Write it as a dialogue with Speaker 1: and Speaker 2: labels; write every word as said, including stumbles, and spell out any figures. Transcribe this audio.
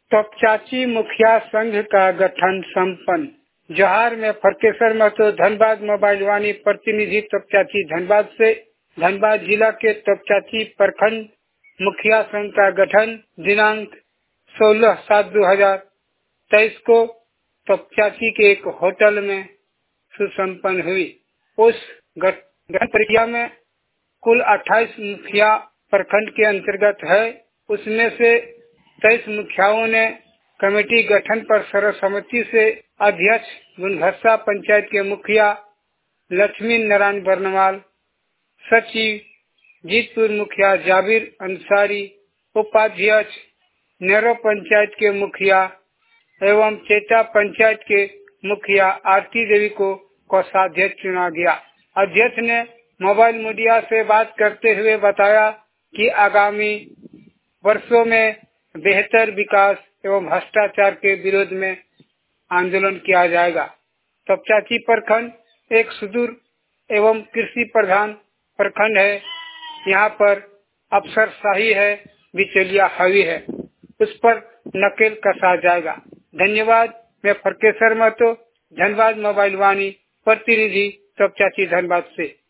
Speaker 1: तपचाची मुखिया संघ का गठन संपन्न। जोहार में फरकेश्वर महतो धनबाद मोबाइल वाणी प्रतिनिधि तपचाची धनबाद से। धनबाद जिला के तपचाची प्रखंड मुखिया संघ का गठन दिनांक सोलह सात दो हजार तेईस को तपचाची के एक होटल में सुसंपन्न हुई। उस गठन प्रक्रिया में कुल अट्ठाईस मुखिया प्रखंड के अंतर्गत है। उसमें से तेईस मुखियाओं ने कमेटी गठन पर सर्वसम्मति से अध्यक्ष गुनघस्सा पंचायत के मुखिया लक्ष्मी नारायण बर्नवाल, सचिव जीतपुर मुखिया जाबिर अंसारी, उपाध्यक्ष नेरो पंचायत के मुखिया एवं चेटा पंचायत के मुखिया आरती देवी को कोषाध्यक्ष चुना गया। अध्यक्ष ने मोबाइल मीडिया से बात करते हुए बताया कि आगामी वर्षों में बेहतर विकास एवं भ्रष्टाचार के विरोध में आंदोलन किया जाएगा। तपचाची प्रखंड एक सुदूर एवं कृषि प्रधान प्रखंड है। यहाँ पर अफसरशाही है, बिचौलिया हावी है, उस पर नकेल कसा जाएगा। धन्यवाद। मैं फरकेश्वर महतो धनबाद मोबाइल वाणी प्रतिनिधि तपचाची धनबाद से।